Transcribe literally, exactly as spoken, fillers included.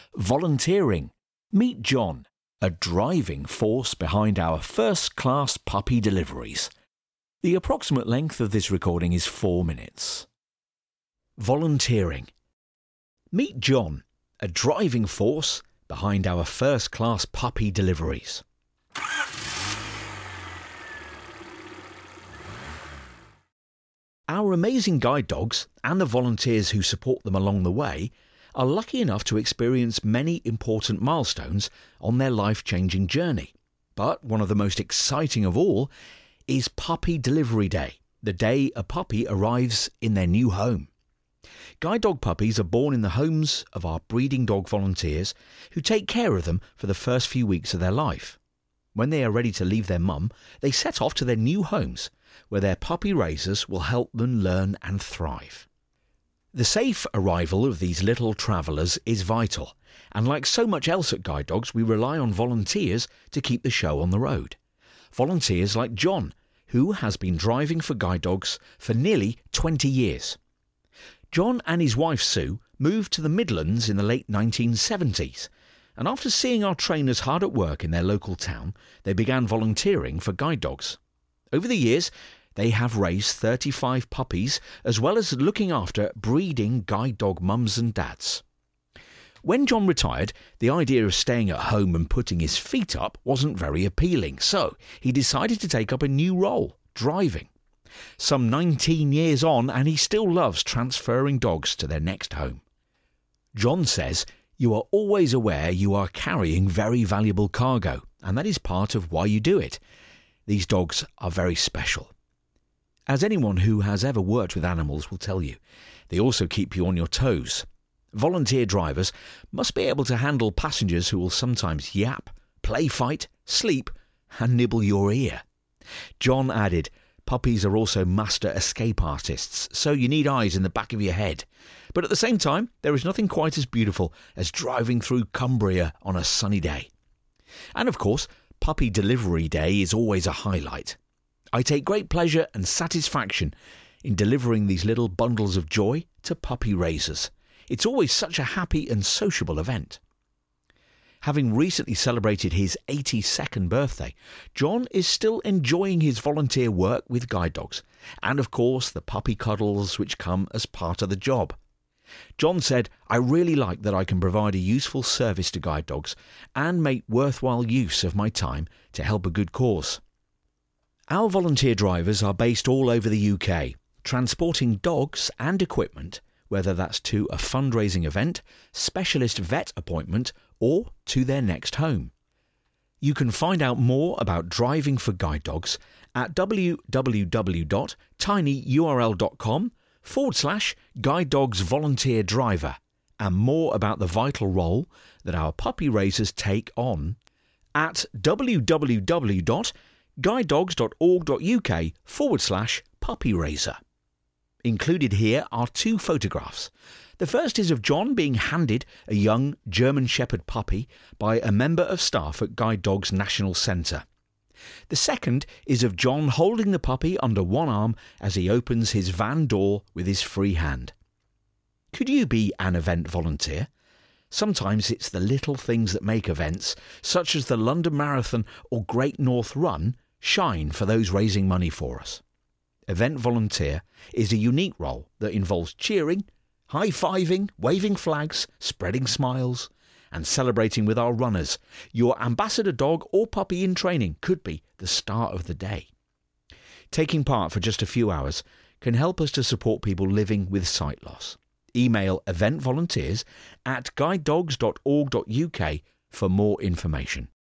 Volunteering. Meet John, a driving force behind our first-class puppy deliveries. The approximate length of this recording is four minutes. Volunteering. Meet John, a driving force behind our first-class puppy deliveries. Our amazing guide dogs and the volunteers who support them along the way are lucky enough to experience many important milestones on their life-changing journey. But one of the most exciting of all is Puppy Delivery Day, the day a puppy arrives in their new home. Guide dog puppies are born in the homes of our breeding dog volunteers who take care of them for the first few weeks of their life. When they are ready to leave their mum, they set off to their new homes, where their puppy raisers will help them learn and thrive. The safe arrival of these little travellers is vital, and like so much else at Guide Dogs, we rely on volunteers to keep the show on the road. Volunteers like John, who has been driving for Guide Dogs for nearly twenty years. John and his wife Sue moved to the Midlands in the late nineteen seventies, and after seeing our trainers hard at work in their local town, they began volunteering for Guide Dogs. Over the years, they have raised thirty-five puppies, as well as looking after breeding guide dog mums and dads. When John retired, the idea of staying at home and putting his feet up wasn't very appealing, so he decided to take up a new role, driving. Some nineteen years on, and he still loves transferring dogs to their next home. John says, "You are always aware you are carrying very valuable cargo, and that is part of why you do it. These dogs are very special." As anyone who has ever worked with animals will tell you, they also keep you on your toes. Volunteer drivers must be able to handle passengers who will sometimes yap, play fight, sleep, and nibble your ear. John added, "Puppies are also master escape artists, so you need eyes in the back of your head. But at the same time, there is nothing quite as beautiful as driving through Cumbria on a sunny day." And of course, Puppy Delivery Day is always a highlight. I take great pleasure and satisfaction in delivering these little bundles of joy to puppy raisers. It's always such a happy and sociable event. Having recently celebrated his eighty-second birthday, John is still enjoying his volunteer work with guide dogs, and of course the puppy cuddles which come as part of the job. John said, "I really like that I can provide a useful service to guide dogs and make worthwhile use of my time to help a good cause." Our volunteer drivers are based all over the U K, transporting dogs and equipment, whether that's to a fundraising event, specialist vet appointment, or to their next home. You can find out more about driving for guide dogs at www.tinyurl.com forward slash guide dogs volunteer driver, and more about the vital role that our puppy raisers take on at www.guidedogs.org.uk forward slash puppy raiser. Included here are two photographs. The first is of John being handed a young German Shepherd puppy by a member of staff at Guide Dogs National Centre. The second is of John holding the puppy under one arm as he opens his van door with his free hand. Could you be an event volunteer? Sometimes it's the little things that make events, such as the London Marathon or Great North Run, shine for those raising money for us. Event volunteer is a unique role that involves cheering, high-fiving, waving flags, spreading smiles, and celebrating with our runners. Your ambassador dog or puppy in training could be the star of the day. Taking part for just a few hours can help us to support people living with sight loss. Email event volunteers at guidedogs.org.uk for more information.